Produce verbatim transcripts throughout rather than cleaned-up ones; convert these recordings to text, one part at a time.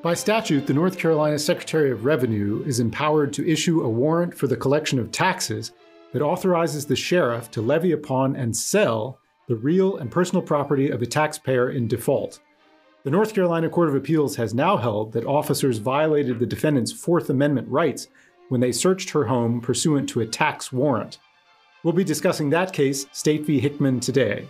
By statute, the North Carolina Secretary of Revenue is empowered to issue a warrant for the collection of taxes that authorizes the sheriff to levy upon and sell the real and personal property of a taxpayer in default. The North Carolina Court of Appeals has now held that officers violated the defendant's Fourth Amendment rights when they searched her home pursuant to a tax warrant. We'll be discussing that case, State v. Hickman, today.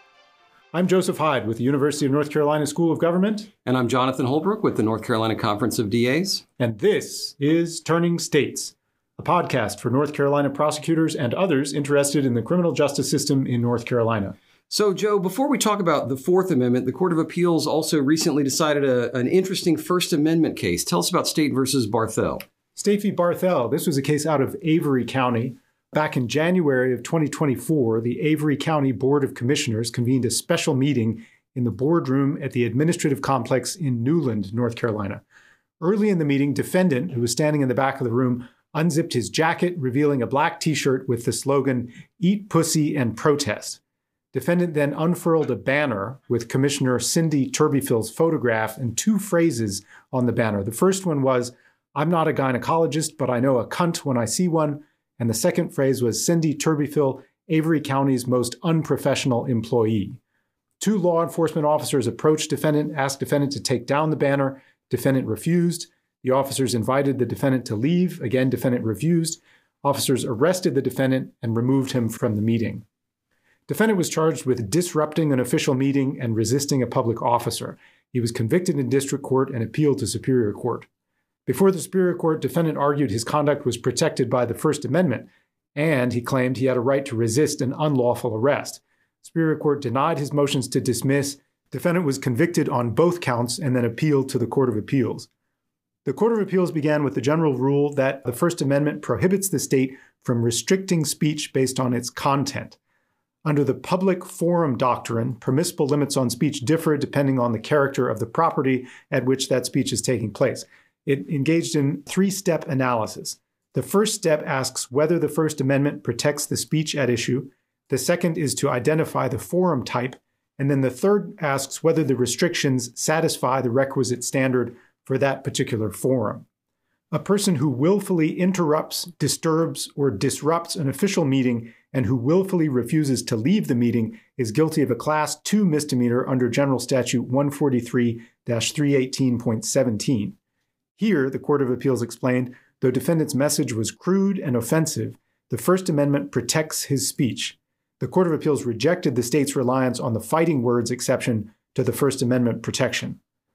I'm Joseph Hyde with the University of North Carolina School of Government. And I'm Jonathan Holbrook with the North Carolina Conference of D As. And this is Turning States, a podcast for North Carolina prosecutors and others interested in the criminal justice system in North Carolina. So, Joe, before we talk about the Fourth Amendment, the Court of Appeals also recently decided a, an interesting First Amendment case. Tell us about State versus Barthel. State v. Barthel. This was a case out of Avery County. Back in January of twenty twenty-four, the Avery County Board of Commissioners convened a special meeting in the boardroom at the Administrative Complex in Newland, North Carolina. Early in the meeting, defendant, who was standing in the back of the room, unzipped his jacket, revealing a black T-shirt with the slogan, "Eat Pussy and Protest." Defendant then unfurled a banner with Commissioner Cindy Turbeville's photograph and two phrases on the banner. The first one was, "I'm not a gynecologist, but I know a cunt when I see one." And the second phrase was, "Cindy Turbeville, Avery County's most unprofessional employee." Two law enforcement officers approached defendant, asked defendant to take down the banner. Defendant refused. The officers invited the defendant to leave. Again, defendant refused. Officers arrested the defendant and removed him from the meeting. Defendant was charged with disrupting an official meeting and resisting a public officer. He was convicted in district court and appealed to Superior Court. Before the Superior Court, defendant argued his conduct was protected by the First Amendment, and he claimed he had a right to resist an unlawful arrest. Superior Court denied his motions to dismiss. Defendant was convicted on both counts and then appealed to the Court of Appeals. The Court of Appeals began with the general rule that the First Amendment prohibits the state from restricting speech based on its content. Under the public forum doctrine, permissible limits on speech differ depending on the character of the property at which that speech is taking place. It engaged in three-step analysis. The first step asks whether the First Amendment protects the speech at issue. The second is to identify the forum type. And then the third asks whether the restrictions satisfy the requisite standard for that particular forum. A person who willfully interrupts, disturbs, or disrupts an official meeting and who willfully refuses to leave the meeting is guilty of a Class two misdemeanor under General Statute one forty-three dash three eighteen point seventeen. Here, the Court of Appeals explained, though defendant's message was crude and offensive, the First Amendment protects his speech. The Court of Appeals rejected the state's reliance on the fighting words exception to the First Amendment protection.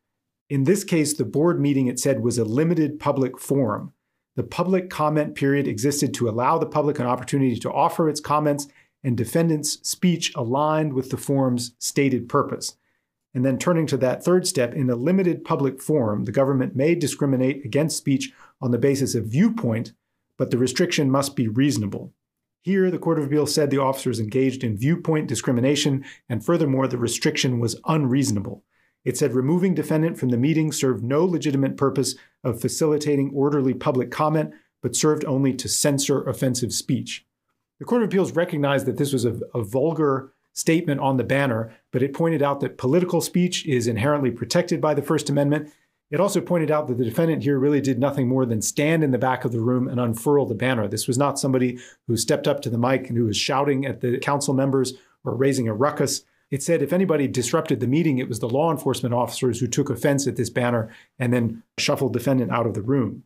In this case, the board meeting, it said, was a limited public forum. The public comment period existed to allow the public an opportunity to offer its comments, and defendant's speech aligned with the forum's stated purpose. And then turning to that third step, in a limited public forum, the government may discriminate against speech on the basis of viewpoint, but the restriction must be reasonable. Here, the Court of Appeals said the officers engaged in viewpoint discrimination, and furthermore, the restriction was unreasonable. It said removing defendant from the meeting served no legitimate purpose of facilitating orderly public comment, but served only to censor offensive speech. The Court of Appeals recognized that this was a, a vulgar statement on the banner, but it pointed out that political speech is inherently protected by the First Amendment. It also pointed out that the defendant here really did nothing more than stand in the back of the room and unfurl the banner. This was not somebody who stepped up to the mic and who was shouting at the council members or raising a ruckus. It said if anybody disrupted the meeting, it was the law enforcement officers who took offense at this banner and then shuffled defendant out of the room.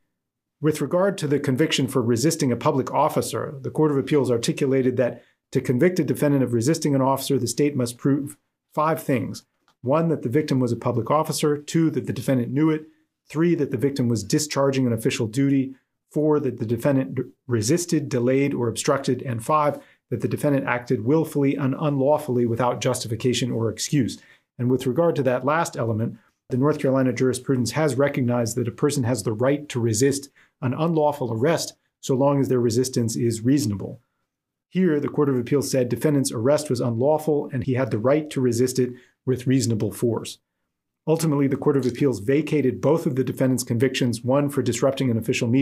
With regard to the conviction for resisting a public officer, the Court of Appeals articulated that to convict a defendant of resisting an officer, the state must prove five things. One, that the victim was a public officer. Two, that the defendant knew it. Three, that the victim was discharging an official duty. Four, that the defendant resisted, delayed, or obstructed. And five, that the defendant acted willfully and unlawfully without justification or excuse. And with regard to that last element, the North Carolina jurisprudence has recognized that a person has the right to resist an unlawful arrest so long as their resistance is reasonable. Here, the Court of Appeals said defendant's arrest was unlawful and he had the right to resist it with reasonable force. Ultimately, the Court of Appeals vacated both of the defendant's convictions, one for disrupting an official meeting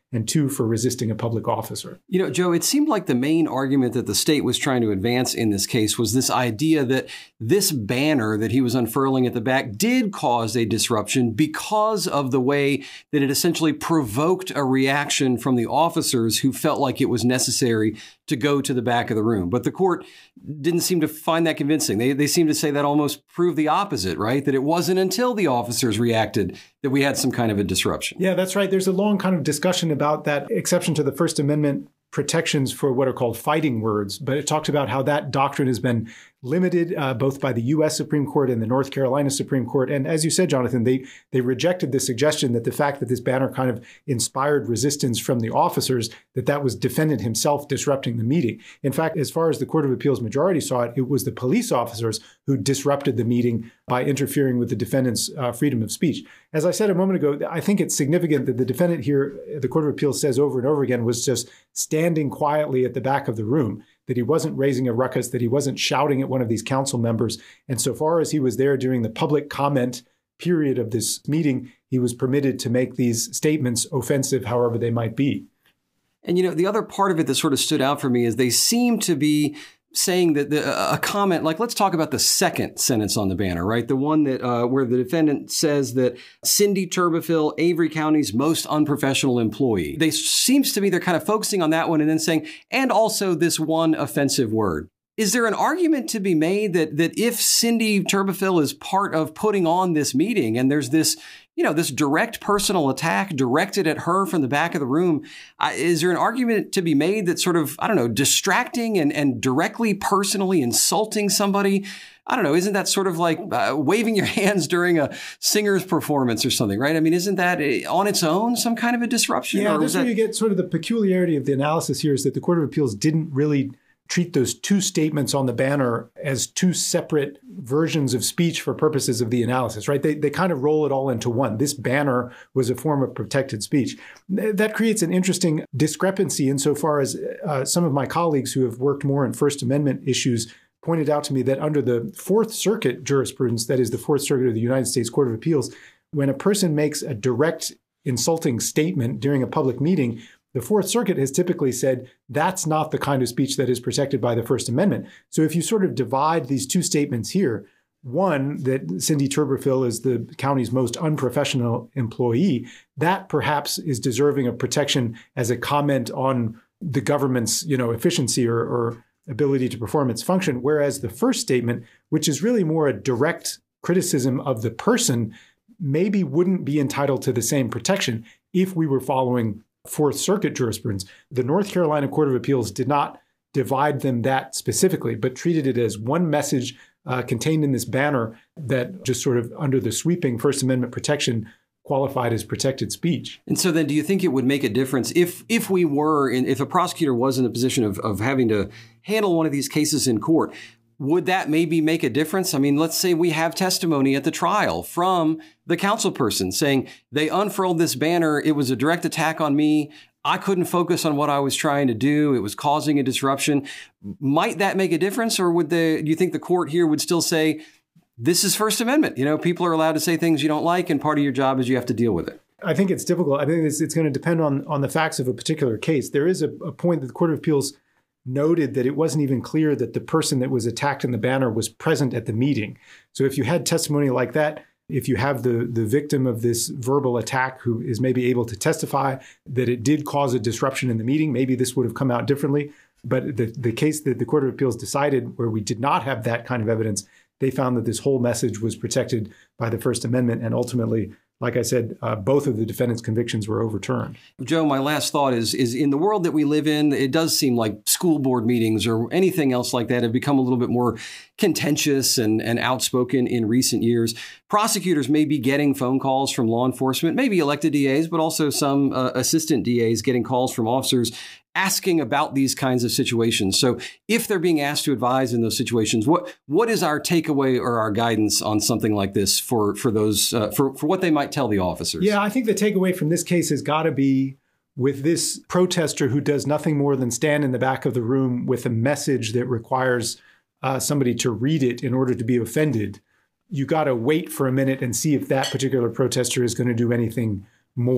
and two for resisting a public officer. You know, Joe, it seemed like the main argument that the state was trying to advance in this case was this idea that this banner that he was unfurling at the back did cause a disruption because of the way that it essentially provoked a reaction from the officers who felt like it was necessary to go to the back of the room. But the court didn't seem to find that convincing. They, they seemed to say that almost proved the opposite, right? That it wasn't until the officers reacted that we had some kind of a disruption. Yeah, that's right. There's a long kind of discussion about that exception to the First Amendment protections for what are called fighting words. But it talks about how that doctrine has been limited uh, both by the U S Supreme Court and the North Carolina Supreme Court. And as you said, Jonathan, they they rejected the suggestion that the fact that this banner kind of inspired resistance from the officers, that that was defendant himself disrupting the meeting. In fact, as far as the Court of Appeals majority saw it, it was the police officers who disrupted the meeting by interfering with the defendant's uh, freedom of speech. As I said a moment ago, I think it's significant that the defendant here, the Court of Appeals says over and over again, was just standing quietly at the back of the room, that he wasn't raising a ruckus, that he wasn't shouting at one of these council members. And so far as he was there during the public comment period of this meeting, he was permitted to make these statements, offensive however they might be. And, you know, the other part of it that sort of stood out for me is they seem to be saying that the, a comment like, let's talk about the second sentence on the banner, right? The one that uh, where the defendant says that Cindy Tuberville, Avery County's most unprofessional employee. They seems to me they're kind of focusing on that one and then saying, and also this one offensive word. Is there an argument to be made that that if Cindy Tuberville is part of putting on this meeting and there's this, you know, this direct personal attack directed at her from the back of the room, uh, is there an argument to be made that sort of, I don't know, distracting and, and directly personally insulting somebody? I don't know, isn't that sort of like uh, waving your hands during a singer's performance or something, right? I mean, isn't that uh, on its own some kind of a disruption? Yeah, or this is that... where you get sort of the peculiarity of the analysis here is that the Court of Appeals didn't really treat those two statements on the banner as two separate versions of speech for purposes of the analysis, right? They they kind of roll it all into one. This banner was a form of protected speech. That creates an interesting discrepancy insofar as uh, some of my colleagues who have worked more in First Amendment issues pointed out to me that under the Fourth Circuit jurisprudence, that is the Fourth Circuit of the United States Court of Appeals, when a person makes a direct insulting statement during a public meeting, the Fourth Circuit has typically said that's not the kind of speech that is protected by the First Amendment. So if you sort of divide these two statements here, one, that Cindy Tuberville is the county's most unprofessional employee, that perhaps is deserving of protection as a comment on the government's, you know, efficiency or, or ability to perform its function. Whereas the first statement, which is really more a direct criticism of the person, maybe wouldn't be entitled to the same protection if we were following Fourth Circuit jurisprudence. The North Carolina Court of Appeals did not divide them that specifically, but treated it as one message uh, contained in this banner that just sort of under the sweeping First Amendment protection qualified as protected speech. And so then do you think it would make a difference if if we were, in, if a prosecutor was in a position of, of having to handle one of these cases in court, would that maybe make a difference? I mean, let's say we have testimony at the trial from the council person saying they unfurled this banner. It was a direct attack on me. I couldn't focus on what I was trying to do. It was causing a disruption. Might that make a difference? Or would the, do you think the court here would still say, this is First Amendment? You know, people are allowed to say things you don't like, and part of your job is you have to deal with it. I think it's difficult. I think it's, it's going to depend on, on the facts of a particular case. There is a, a point that the Court of Appeals noted that it wasn't even clear that the person that was attacked in the banner was present at the meeting. So if you had testimony like that, if you have the, the victim of this verbal attack who is maybe able to testify that it did cause a disruption in the meeting, maybe this would have come out differently. But the, the case that the Court of Appeals decided where we did not have that kind of evidence, they found that this whole message was protected by the First Amendment. And ultimately, like I said, uh, both of the defendant's convictions were overturned. Joe, my last thought is, is in the world that we live in, it does seem like school board meetings or anything else like that have become a little bit more contentious and, and outspoken in recent years. Prosecutors may be getting phone calls from law enforcement, maybe elected D As, but also some uh, assistant D As getting calls from officers asking about these kinds of situations. So if they're being asked to advise in those situations, what what is our takeaway or our guidance on something like this for, for those uh, for, for what they might tell the officers? Yeah, I think the takeaway from this case has got to be with this protester who does nothing more than stand in the back of the room with a message that requires uh, somebody to read it in order to be offended. You got to wait for a minute and see if that particular protester is going to do anything more.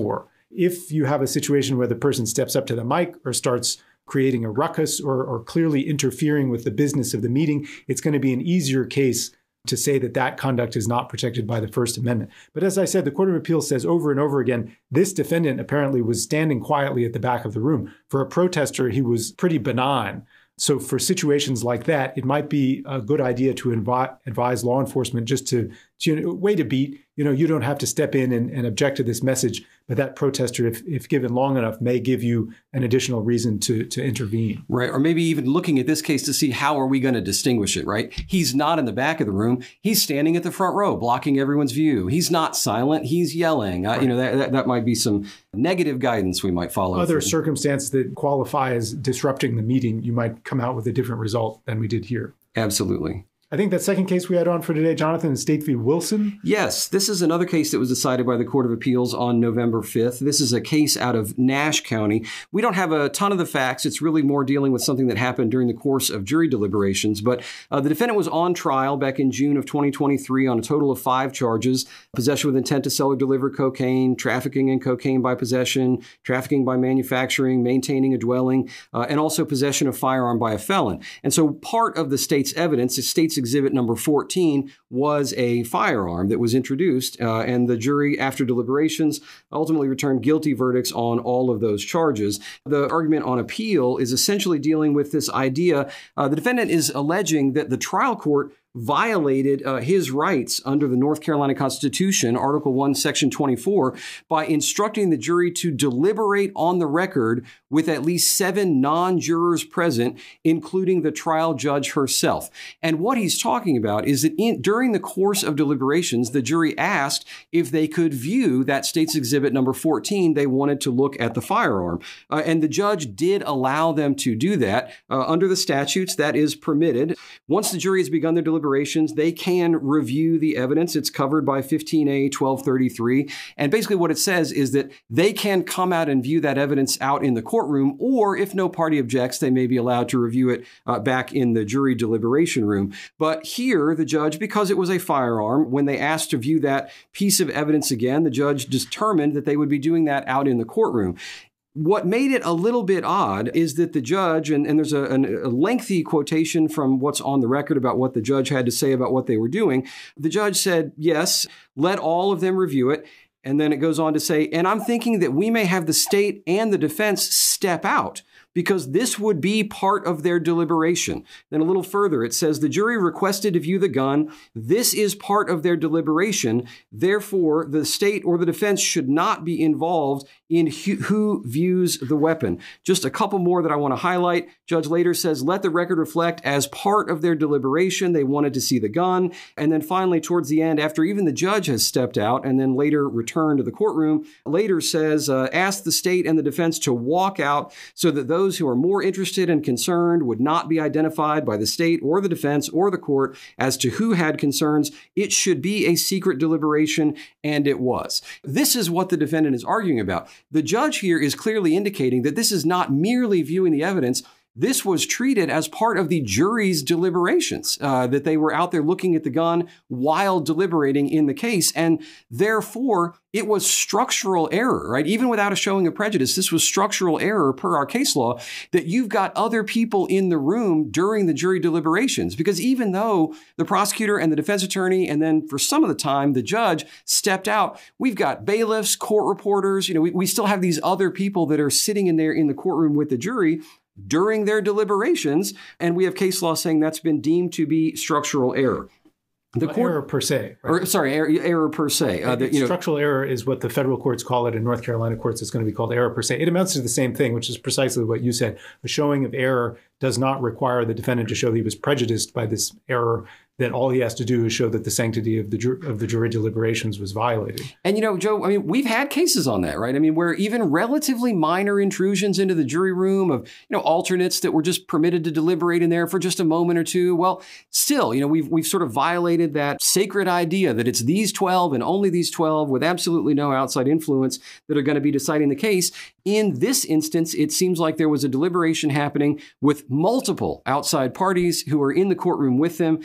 If you have a situation where the person steps up to the mic or starts creating a ruckus or, or clearly interfering with the business of the meeting, it's going to be an easier case to say that that conduct is not protected by the First Amendment. But as I said, the Court of Appeals says over and over again, this defendant apparently was standing quietly at the back of the room. For a protester, he was pretty benign. So for situations like that, it might be a good idea to invi- advise law enforcement just to, to you know, wait a beat. You know, you don't have to step in and, and object to this message, but that protester, if, if given long enough, may give you an additional reason to, to intervene. Right. Or maybe even looking at this case to see how are we going to distinguish it, right? He's not in the back of the room. He's standing at the front row, blocking everyone's view. He's not silent. He's yelling. Right. Uh, you know, that, that, that might be some negative guidance we might follow. Other through. circumstances that qualify as disrupting the meeting, you might come out with a different result than we did here. Absolutely. I think that second case we had on for today, Jonathan, is State v. Wilson. Yes, this is another case that was decided by the Court of Appeals on November fifth. This is a case out of Nash County. We don't have a ton of the facts. It's really more dealing with something that happened during the course of jury deliberations. But uh, the defendant was on trial back in June of twenty twenty-three on a total of five charges: possession with intent to sell or deliver cocaine, trafficking in cocaine by possession, trafficking by manufacturing, maintaining a dwelling, uh, and also possession of firearm by a felon. And so part of the state's evidence, the state's exhibit number fourteen, was a firearm that was introduced, uh, and the jury, after deliberations, ultimately returned guilty verdicts on all of those charges. The argument on appeal is essentially dealing with this idea. Uh, the defendant is alleging that the trial court violated uh, his rights under the North Carolina Constitution, Article one, Section twenty-four, by instructing the jury to deliberate on the record with at least seven non-jurors present, including the trial judge herself. And what he's talking about is that in, during the course of deliberations, the jury asked if they could view that state's exhibit number fourteen. They wanted to look at the firearm. Uh, and the judge did allow them to do that. Uh, under the statutes, that is permitted. Once the jury has begun their deliberations, they can review the evidence. It's covered by fifteen A twelve thirty-three. And basically what it says is that they can come out and view that evidence out in the courtroom, or if no party objects, they may be allowed to review it uh, back in the jury deliberation room. But here, the judge, because it was a firearm, when they asked to view that piece of evidence again, the judge determined that they would be doing that out in the courtroom. What made it a little bit odd is that the judge, and, and there's a, a lengthy quotation from what's on the record about what the judge had to say about what they were doing. The judge said, yes, let all of them review it. And then it goes on to say, and I'm thinking that we may have the state and the defense step out because this would be part of their deliberation. Then a little further, it says the jury requested to view the gun. This is part of their deliberation. Therefore, the state or the defense should not be involved in who views the weapon. Just a couple more that I want to highlight. Judge later says, let the record reflect as part of their deliberation, they wanted to see the gun. And then finally, towards the end, after even the judge has stepped out and then later returned to the courtroom, later says, uh, ask the state and the defense to walk out so that those who are more interested and concerned would not be identified by the state or the defense or the court as to who had concerns. It should be a secret deliberation, and it was. This is what the defendant is arguing about. The judge here is clearly indicating that this is not merely viewing the evidence. This was treated as part of the jury's deliberations, uh, that they were out there looking at the gun while deliberating in the case. And therefore, it was structural error, right? Even without a showing of prejudice, this was structural error per our case law, that you've got other people in the room during the jury deliberations. Because even though the prosecutor and the defense attorney, and then for some of the time, the judge stepped out, we've got bailiffs, court reporters, you know, we, we still have these other people that are sitting in there in the courtroom with the jury during their deliberations, and we have case law saying that's been deemed to be structural error. The well, court, error per se. Right? Or, sorry, error, error per se. Uh, the, you structural know, error is what the federal courts call it. In North Carolina courts, it's going to be called error per se. It amounts to the same thing, which is precisely what you said. A showing of error does not require the defendant to show that he was prejudiced by this error, that all he has to do is show that the sanctity of the ju- of the jury deliberations was violated. And, you know, Joe, I mean, we've had cases on that, right? I mean, where even relatively minor intrusions into the jury room of, you know, alternates that were just permitted to deliberate in there for just a moment or two. Well, still, you know, we've we've sort of violated that sacred idea that it's these twelve and only these twelve with absolutely no outside influence that are going to be deciding the case. In this instance, it seems like there was a deliberation happening with multiple outside parties who are in the courtroom with them because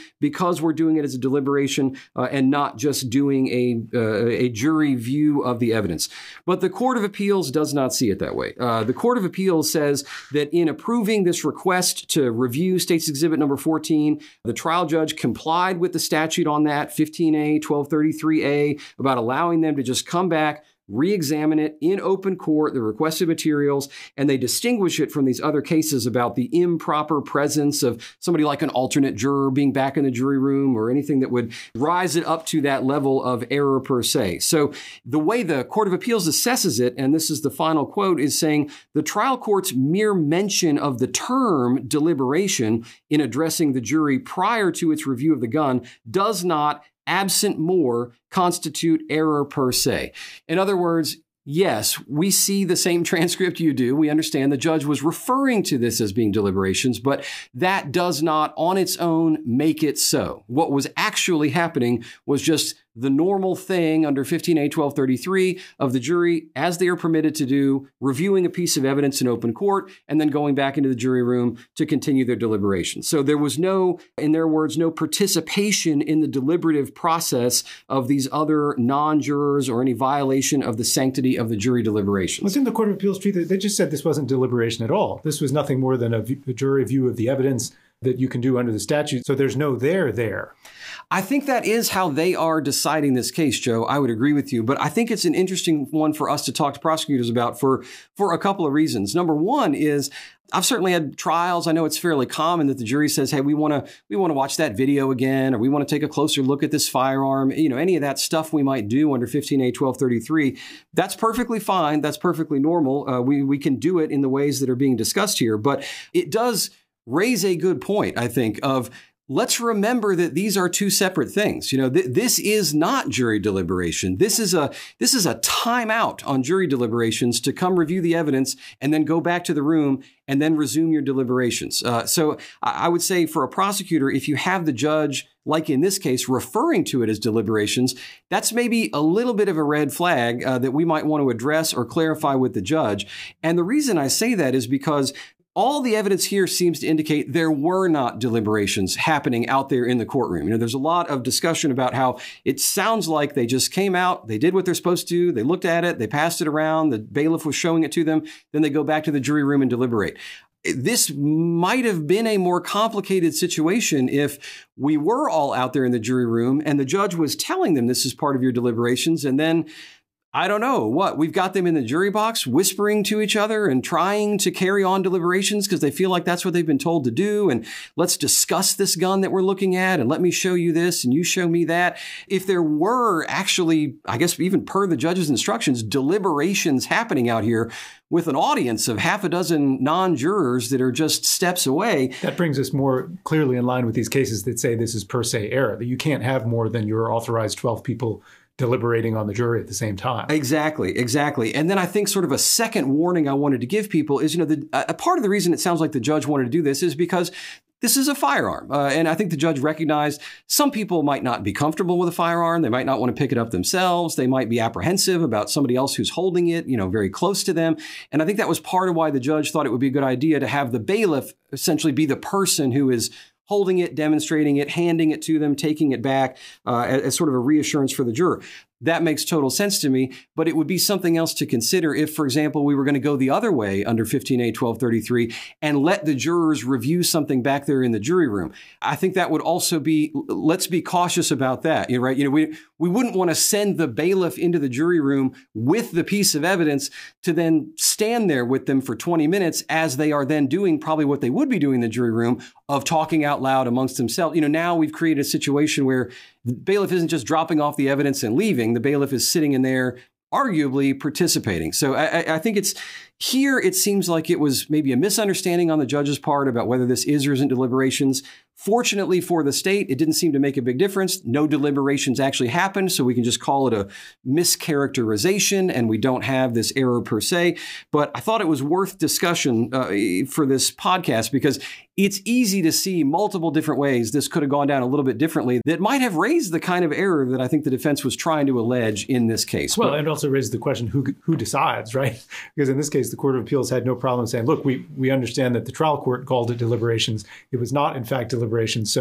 because we're doing it as a deliberation uh, and not just doing a, uh, a jury view of the evidence. But the Court of Appeals does not see it that way. Uh, the Court of Appeals says that in approving this request to review State's Exhibit number fourteen, the trial judge complied with the statute on that, fifteen A, twelve thirty-three A, about allowing them to just come back, re-examine it in open court, the requested materials, and they distinguish it from these other cases about the improper presence of somebody like an alternate juror being back in the jury room or anything that would rise it up to that level of error per se. So the way the Court of Appeals assesses it, and this is the final quote, is saying the trial court's mere mention of the term deliberation in addressing the jury prior to its review of the gun does not, absent more, constitute error per se. In other words, yes, we see the same transcript you do. We understand the judge was referring to this as being deliberations, but that does not on its own make it so. What was actually happening was just the normal thing under fifteen A twelve thirty-three of the jury, as they are permitted to do, reviewing a piece of evidence in open court and then going back into the jury room to continue their deliberations. So there was no, in their words, no participation in the deliberative process of these other non-jurors or any violation of the sanctity of the jury deliberations. Within the Court of Appeals treat, they just said this wasn't deliberation at all. This was nothing more than a, a jury view of the evidence that you can do under the statute. So there's no there there. I think that is how they are deciding this case, Joe. I would agree with you. But I think it's an interesting one for us to talk to prosecutors about for, for a couple of reasons. Number one is I've certainly had trials. I know it's fairly common that the jury says, hey, we want to we want to watch that video again, or we want to take a closer look at this firearm. You know, any of that stuff we might do under fifteen A twelve thirty-three. That's perfectly fine. That's perfectly normal. Uh, we, we can do it in the ways that are being discussed here. But it does raise a good point, I think, of let's remember that these are two separate things. You know, th- this is not jury deliberation. This is a this is a timeout on jury deliberations to come review the evidence and then go back to the room and then resume your deliberations. Uh, so I-, I would say for a prosecutor, if you have the judge, like in this case, referring to it as deliberations, that's maybe a little bit of a red flag uh, that we might want to address or clarify with the judge. And the reason I say that is because all the evidence here seems to indicate there were not deliberations happening out there in the courtroom. You know, there's a lot of discussion about how it sounds like they just came out, they did what they're supposed to, they looked at it, they passed it around, the bailiff was showing it to them, then they go back to the jury room and deliberate. This might have been a more complicated situation if we were all out there in the jury room and the judge was telling them this is part of your deliberations, and then I don't know what. We've got them in the jury box whispering to each other and trying to carry on deliberations because they feel like that's what they've been told to do. And let's discuss this gun that we're looking at and let me show you this and you show me that. If there were actually, I guess even per the judge's instructions, deliberations happening out here with an audience of half a dozen non-jurors that are just steps away. That brings us more clearly in line with these cases that say this is per se error, that you can't have more than your authorized twelve people deliberating on the jury at the same time. Exactly, exactly. And then I think sort of a second warning I wanted to give people is, you know, the, a part of the reason it sounds like the judge wanted to do this is because this is a firearm. Uh, and I think the judge recognized some people might not be comfortable with a firearm. They might not want to pick it up themselves. They might be apprehensive about somebody else who's holding it, you know, very close to them. And I think that was part of why the judge thought it would be a good idea to have the bailiff essentially be the person who is holding it, demonstrating it, handing it to them, taking it back uh, as, as sort of a reassurance for the juror. That makes total sense to me, but it would be something else to consider if, for example, we were going to go the other way under fifteen A twelve thirty-three and let the jurors review something back there in the jury room. I think that would also be, let's be cautious about that, you know, right? You know, we we wouldn't want to send the bailiff into the jury room with the piece of evidence to then stand there with them for twenty minutes as they are then doing probably what they would be doing in the jury room of talking out loud amongst themselves. You know, now we've created a situation where the bailiff isn't just dropping off the evidence and leaving. The bailiff is sitting in there, arguably participating. So I, I think it's here, it seems like it was maybe a misunderstanding on the judge's part about whether this is or isn't deliberations. Fortunately for the state, it didn't seem to make a big difference. No deliberations actually happened, so we can just call it a mischaracterization, and we don't have this error per se. But I thought it was worth discussion uh, for this podcast because it's easy to see multiple different ways this could have gone down a little bit differently that might have raised the kind of error that I think the defense was trying to allege in this case. Well, but, it also raises the question, who who decides, right? Because in this case, the Court of Appeals had no problem saying, look, we, we understand that the trial court called it deliberations. It was not, in fact, deliberations. So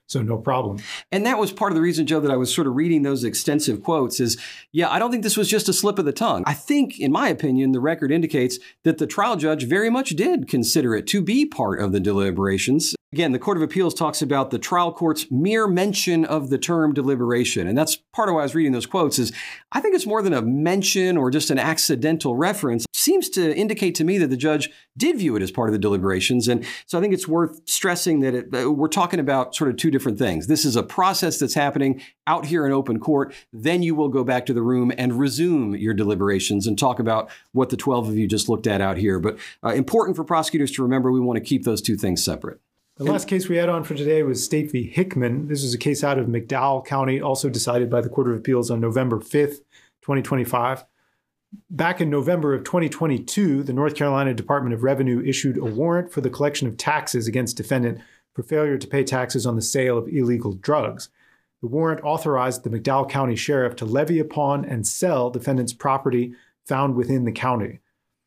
So no problem. And that was part of the reason, Joe, that I was sort of reading those extensive quotes is, yeah, I don't think this was just a slip of the tongue. I think, in my opinion, the record indicates that the trial judge very much did consider it to be part of the deliberations. Again, the Court of Appeals talks about the trial court's mere mention of the term deliberation. And that's part of why I was reading those quotes is I think it's more than a mention or just an accidental reference. It seems to indicate to me that the judge did view it as part of the deliberations. And so I think it's worth stressing that it, uh, we're talking about sort of two different things. This is a process that's happening out here in open court. Then you will go back to the room and resume your deliberations and talk about what the twelve of you just looked at out here. But uh, important for prosecutors to remember, we want to keep those two things separate. The last case we had on for today was State v. Hickman. This is a case out of McDowell County, also decided by the Court of Appeals on November fifth, twenty twenty-five. Back in November of twenty twenty-two, the North Carolina Department of Revenue issued a warrant for the collection of taxes against defendant for failure to pay taxes on the sale of illegal drugs. The warrant authorized the McDowell County Sheriff to levy upon and sell defendant's property found within the county.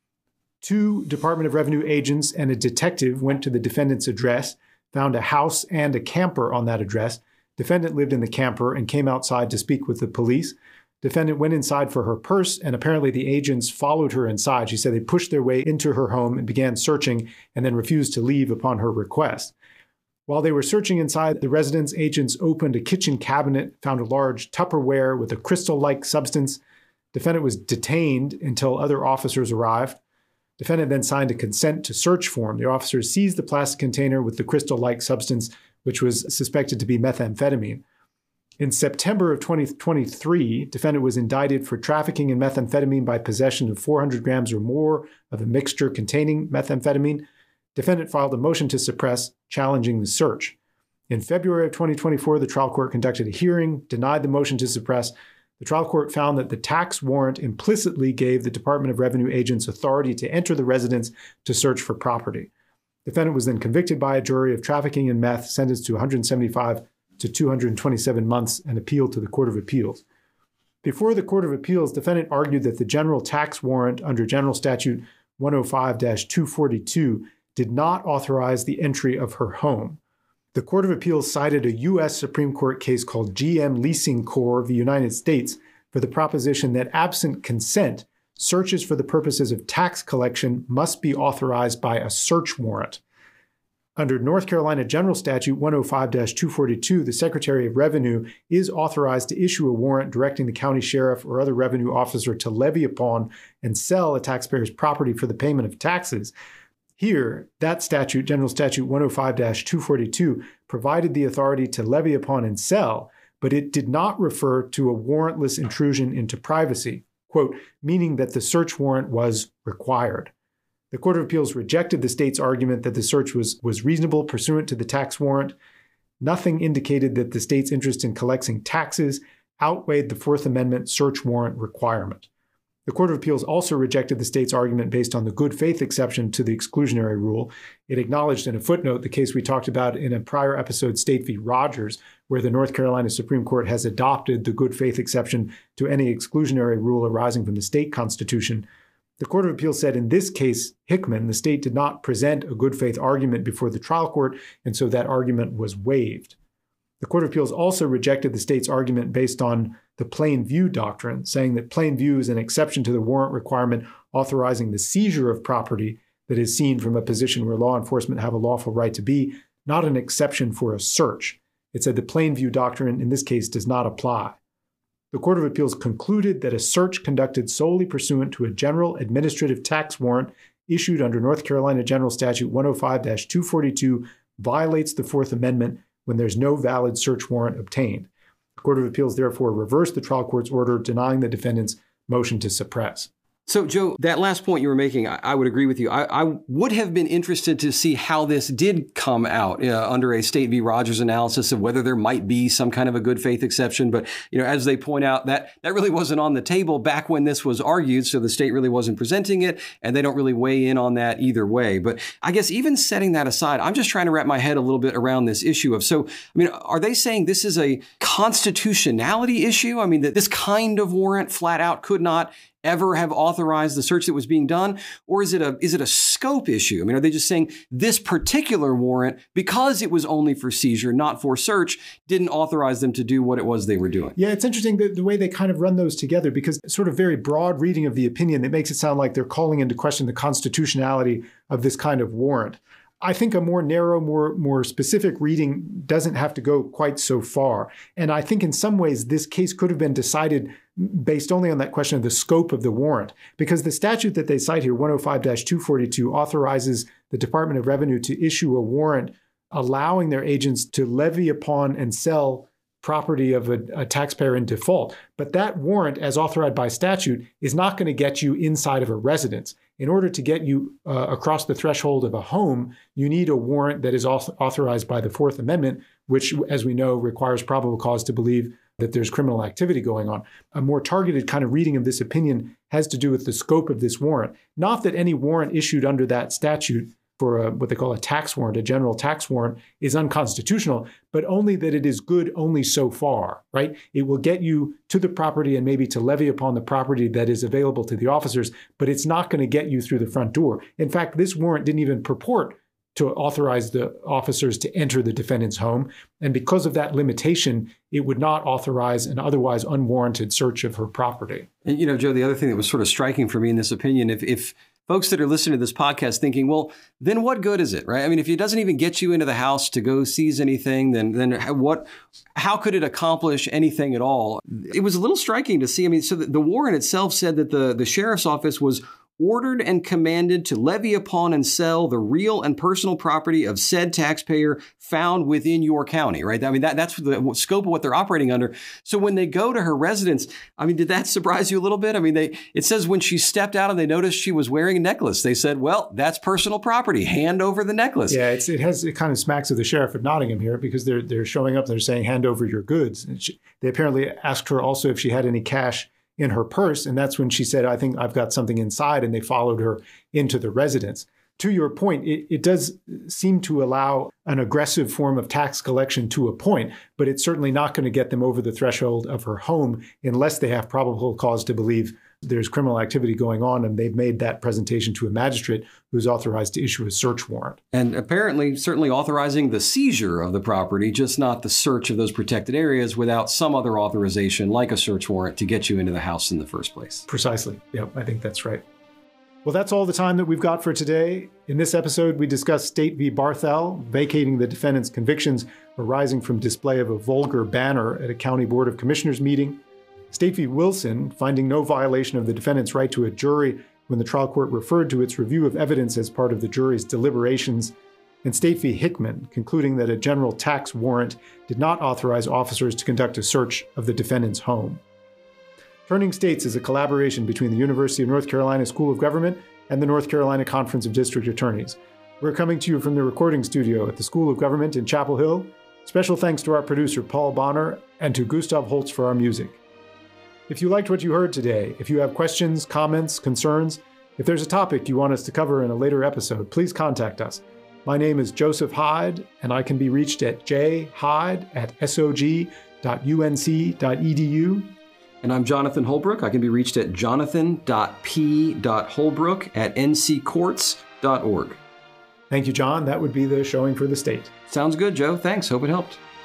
Two Department of Revenue agents and a detective went to the defendant's address, found a house and a camper on that address. Defendant lived in the camper and came outside to speak with the police. Defendant went inside for her purse, and apparently the agents followed her inside. She said they pushed their way into her home and began searching and then refused to leave upon her request. While they were searching inside the residence, agents opened a kitchen cabinet, found a large Tupperware with a crystal-like substance. Defendant was detained until other officers arrived. Defendant then signed a consent to search form. The officers seized the plastic container with the crystal-like substance, which was suspected to be methamphetamine. In September of twenty twenty-three, defendant was indicted for trafficking in methamphetamine by possession of four hundred grams or more of a mixture containing methamphetamine. Defendant filed a motion to suppress, challenging the search. In February of twenty twenty-four, the trial court conducted a hearing, denied the motion to suppress. The trial court found that the tax warrant implicitly gave the Department of Revenue agents authority to enter the residence to search for property. Defendant was then convicted by a jury of trafficking in meth, sentenced to one hundred seventy-five to two hundred twenty-seven months, and appealed to the Court of Appeals. Before the Court of Appeals, defendant argued that the general tax warrant under General Statute one oh five dash two forty-two did not authorize the entry of her home. The Court of Appeals cited a U S Supreme Court case called G M Leasing Corp of the United States for the proposition that absent consent, searches for the purposes of tax collection must be authorized by a search warrant. Under North Carolina General Statute one oh five dash two forty-two, the Secretary of Revenue is authorized to issue a warrant directing the county sheriff or other revenue officer to levy upon and sell a taxpayer's property for the payment of taxes. Here, that statute, General Statute one oh five dash two forty-two, provided the authority to levy upon and sell, but it did not refer to a warrantless intrusion into privacy, quote, meaning that the search warrant was required. The Court of Appeals rejected the state's argument that the search was, was reasonable pursuant to the tax warrant. Nothing indicated that the state's interest in collecting taxes outweighed the Fourth Amendment search warrant requirement. The Court of Appeals also rejected the state's argument based on the good faith exception to the exclusionary rule. It acknowledged in a footnote the case we talked about in a prior episode, State v. Rogers, where the North Carolina Supreme Court has adopted the good faith exception to any exclusionary rule arising from the state constitution. The Court of Appeals said in this case, Hickman, the state did not present a good faith argument before the trial court, and so that argument was waived. The Court of Appeals also rejected the state's argument based on the plain view doctrine, saying that plain view is an exception to the warrant requirement authorizing the seizure of property that is seen from a position where law enforcement have a lawful right to be, not an exception for a search. It said the plain view doctrine in this case does not apply. The Court of Appeals concluded that a search conducted solely pursuant to a general administrative tax warrant issued under North Carolina General Statute one oh five dash two forty-two violates the Fourth Amendment when there's no valid search warrant obtained. The Court of Appeals therefore reversed the trial court's order denying the defendant's motion to suppress. So, Joe, that last point you were making, I, I would agree with you. I, I would have been interested to see how this did come out uh, under a State v. Rogers analysis of whether there might be some kind of a good faith exception. But, you know, as they point out, that that really wasn't on the table back when this was argued. So the state really wasn't presenting it, and they don't really weigh in on that either way. But I guess even setting that aside, I'm just trying to wrap my head a little bit around this issue of, so, I mean, are they saying this is a constitutionality issue? I mean, that this kind of warrant flat out could not ever have authorized the search that was being done? Or is it a is it a scope issue? I mean, are they just saying this particular warrant, because it was only for seizure, not for search, didn't authorize them to do what it was they were doing? Yeah, it's interesting the, the way they kind of run those together, because it's sort of very broad reading of the opinion that makes it sound like they're calling into question the constitutionality of this kind of warrant. I think a more narrow, more, more specific reading doesn't have to go quite so far. And I think in some ways this case could have been decided based only on that question of the scope of the warrant, because the statute that they cite here, one oh five dash two forty-two, authorizes the Department of Revenue to issue a warrant allowing their agents to levy upon and sell property of a, a taxpayer in default. But that warrant, as authorized by statute, is not going to get you inside of a residence. In order to get you uh, across the threshold of a home, you need a warrant that is author- authorized by the Fourth Amendment, which, as we know, requires probable cause to believe that there's criminal activity going on. A more targeted kind of reading of this opinion has to do with the scope of this warrant. Not that any warrant issued under that statute for a, what they call a tax warrant, a general tax warrant, is unconstitutional, but only that it is good only so far, right? It will get you to the property and maybe to levy upon the property that is available to the officers, but it's not going to get you through the front door. In fact, this warrant didn't even purport to authorize the officers to enter the defendant's home. And because of that limitation, it would not authorize an otherwise unwarranted search of her property. And, you know, Joe, the other thing that was sort of striking for me in this opinion, if, if folks that are listening to this podcast thinking, well, then what good is it, right? I mean, if it doesn't even get you into the house to go seize anything, then then what? How could it accomplish anything at all? It was a little striking to see. I mean, so the, the warrant itself said that the, the sheriff's office was ordered and commanded to levy upon and sell the real and personal property of said taxpayer found within your county, right? I mean, that, that's the scope of what they're operating under. So when they go to her residence, I mean, did that surprise you a little bit? I mean, they it says when she stepped out and they noticed she was wearing a necklace, they said, well, that's personal property. Hand over the necklace. Yeah, it's, it has it kind of smacks of the sheriff of Nottingham here, because they're they're showing up, they're saying, hand over your goods. And she, they apparently asked her also if she had any cash in her purse. And that's when she said, I think I've got something inside. And they followed her into the residence. To your point, it, it does seem to allow an aggressive form of tax collection to a point, but it's certainly not going to get them over the threshold of her home unless they have probable cause to believe there's criminal activity going on, and they've made that presentation to a magistrate who's authorized to issue a search warrant. And apparently, certainly authorizing the seizure of the property, just not the search of those protected areas without some other authorization, like a search warrant, to get you into the house in the first place. Precisely. Yeah, I think that's right. Well, that's all the time that we've got for today. In this episode, we discussed State v. Barthel, vacating the defendant's convictions arising from display of a vulgar banner at a county board of commissioners meeting. State v. Wilson, finding no violation of the defendant's right to a jury when the trial court referred to its review of evidence as part of the jury's deliberations. And State v. Hickman, concluding that a general tax warrant did not authorize officers to conduct a search of the defendant's home. Turning States is a collaboration between the University of North Carolina School of Government and the North Carolina Conference of District Attorneys. We're coming to you from the recording studio at the School of Government in Chapel Hill. Special thanks to our producer, Paul Bonner, and to Gustav Holtz for our music. If you liked what you heard today, if you have questions, comments, concerns, if there's a topic you want us to cover in a later episode, please contact us. My name is Joseph Hyde, and I can be reached at j hyde at s o g dot u n c dot e d u. And I'm Jonathan Holbrook. I can be reached at jonathan dot p dot holbrook at n c courts dot org. Thank you, John. That would be the showing for the state. Sounds good, Joe. Thanks. Hope it helped.